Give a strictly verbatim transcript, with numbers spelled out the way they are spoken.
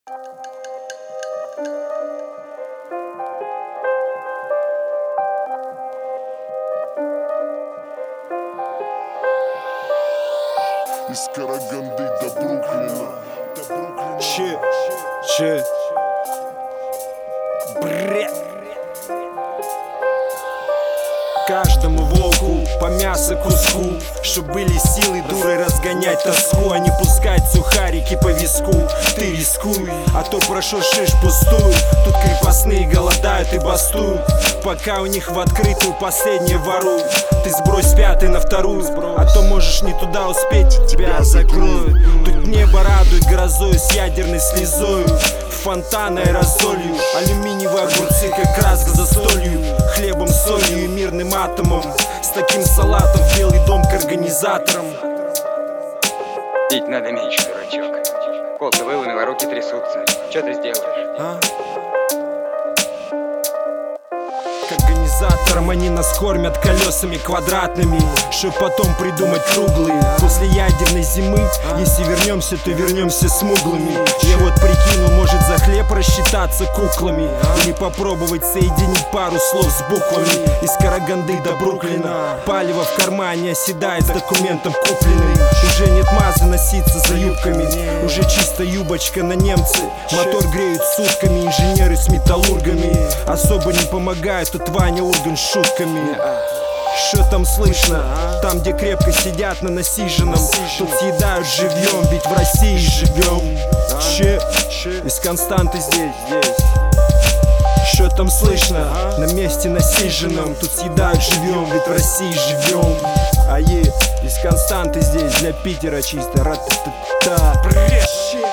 Из Караганды до Бруклина. Че, че, бред. Каждому волку по мясо куску, чтоб были силы дурой разгонять тоску, а не пускать сухарики по виску. Ты рискуй, а то прошуршишь пустую. Тут крепостные голодают и бастуют, пока у них в открытую последнее воруют. Ты сбрось пятый на вторую, а то можешь не туда успеть, и тебя закроют. Тут небо радует грозой с ядерной слезою, фонтан аэрозолью, алюминиевые огурцы как раз к застолью, хлебом, солью и мирным атомом. С таким салатом в Белый дом к организаторам. Пить надо меньше, дурачок. Колка выломила, руки трясутся. Что ты сделаешь? А? К организаторам они нас кормят колесами квадратными, чтоб потом придумать круглые. После ядерной зимы, если вернемся, то вернемся смуглыми. Я вот прикину, может за хлеб рассчитаться куклами, или попробовать соединить пару слов с буквами. Из Караганды до Бруклина палево в кармане оседает с документом купленным. Уже нет мазы носиться за юбками, уже чисто юбочка на немцы. Мотор греют сутками инженеры с металлургами. Особо не помогает тут Ваня Урган с шутками. Что там слышно? Там, где крепко сидят на насиженном, тут съедают живьем, ведь в России живем. Че? Из Константы здесь, здесь. Что там слышно? На месте насиженном, тут съедают живьем, ведь в России живем. А е, из Константы здесь, для Питера чисто. Ра-та-та-та.